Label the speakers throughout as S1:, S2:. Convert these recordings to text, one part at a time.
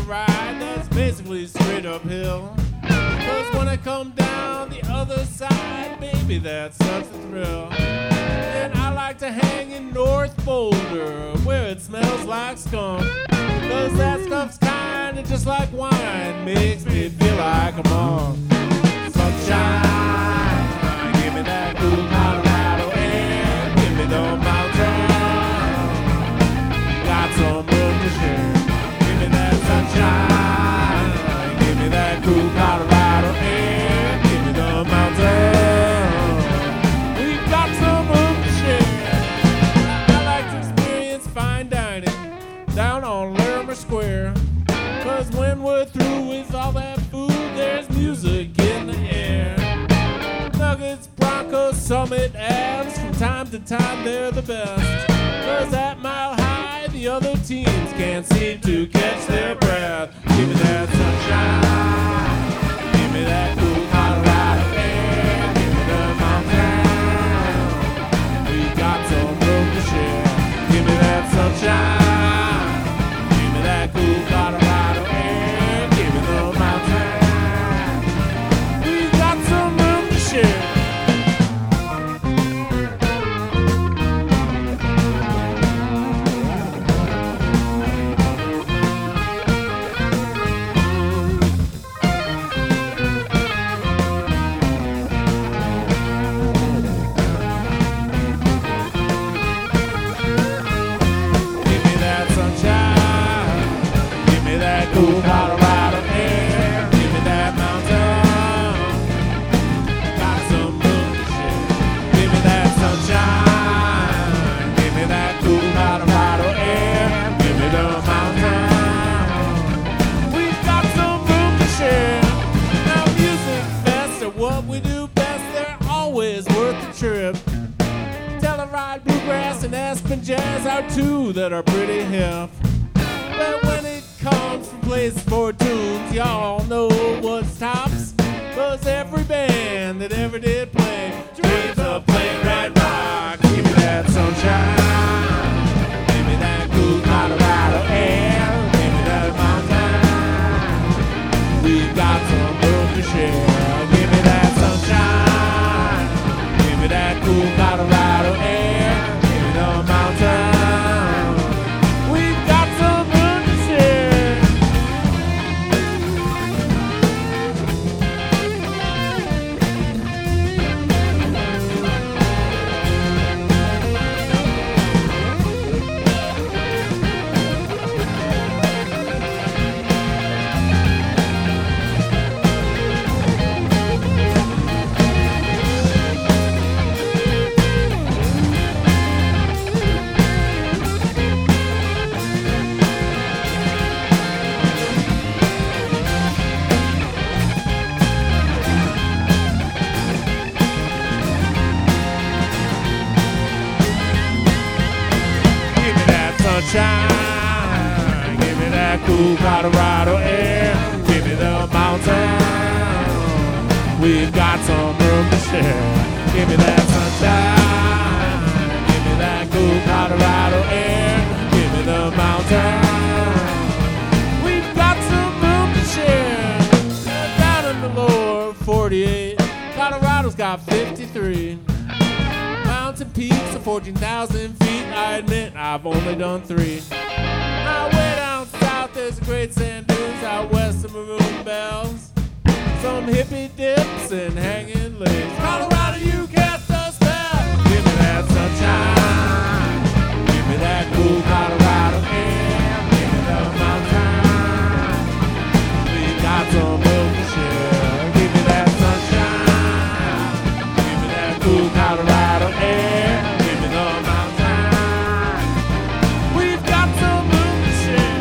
S1: ride that's basically straight uphill. 'Cause when I come down the other side, baby, that's such a thrill. And I like to hang in North Boulder, where it smells like skunk. 'Cause that stuff's kinda just like wine, makes me feel like I'm on sunshine. Give me that cool Colorado air, give me the mountain. Got some room to share. Give me that sunshine, give me that cool Colorado air, give me the mountain. We've got some room to share. I like to experience fine dining down on Larimer Square. 'Cause when we're through with all that food, there's music in the air. Nuggets, Broncos, Summit, Avs, from time to time they're the best. 'Cause at Mile High, the other teams can't seem to catch their breath. Give me that sunshine, give me that cool Colorado air, give me the mountain. We got some room to share. Give me that sunshine, give me that cool Colorado air, give me the mountain. We got some room to share. Cool Colorado air, give me that mountain. Got some room to share. Give me that sunshine, give me that cool Colorado air, give me the mountain. We've got some room to share. Now music fest are what we do best. They're always worth the trip. Telluride, bluegrass, and Aspen jazz are two that are pretty hip. But when it comes from places for tunes, y'all know what's tops. 'Cause every band that ever did play dreams of playing right rock. Give me that sunshine, give me that cool Colorado air, give me that mountain. We've got some room to share. Give me that sunshine, give me that cool Colorado air, give me the mountain. Sunshine, give me that cool Colorado air, give me the mountain. We've got some room to share. Give me that sunshine, give me that cool Colorado air, give me the mountain. We've got some room to share. Down in the lower 48, Colorado's got 53. Mountain peaks of 14,000 feet. I admit I've only done 3. Now way down south there's a great sand dunes. Out west of Maroon Bells, some hippie dips and hanging lakes. Colorado, you cast a spell. Give me that sunshine, give me that cool Colorado air, give me the mountain. We got some room to share. Give me that sunshine, give me that cool Colorado air, give me the mountain. We've got some room to share.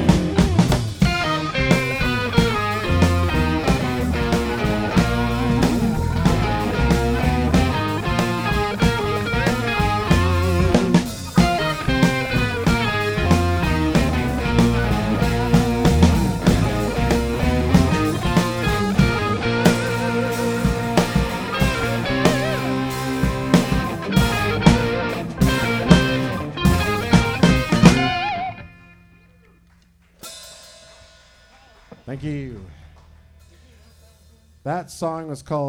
S2: Thank you. That song was called